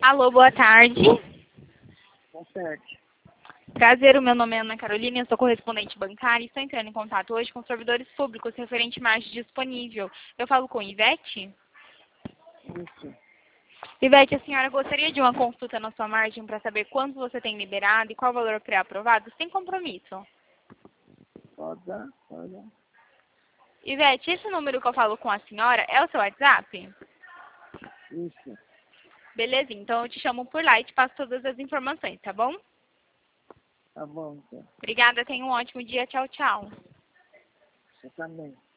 Alô, boa tarde. Boa tarde. Prazer, o meu nome é Ana Carolina, eu sou correspondente bancária e estou entrando em contato hoje com os servidores públicos referente margem disponível. Eu falo com Ivete? Isso. Ivete, a senhora gostaria de uma consulta na sua margem para saber quanto você tem liberado e qual valor pré-aprovado, sem compromisso? Pode dar, pode dar. Ivete, esse número que eu falo com a senhora é o seu WhatsApp? Isso. Beleza, então eu te chamo por lá e te passo todas as informações, tá bom? Tá bom, então. Obrigada, tenha um ótimo dia. Tchau, tchau. Você também.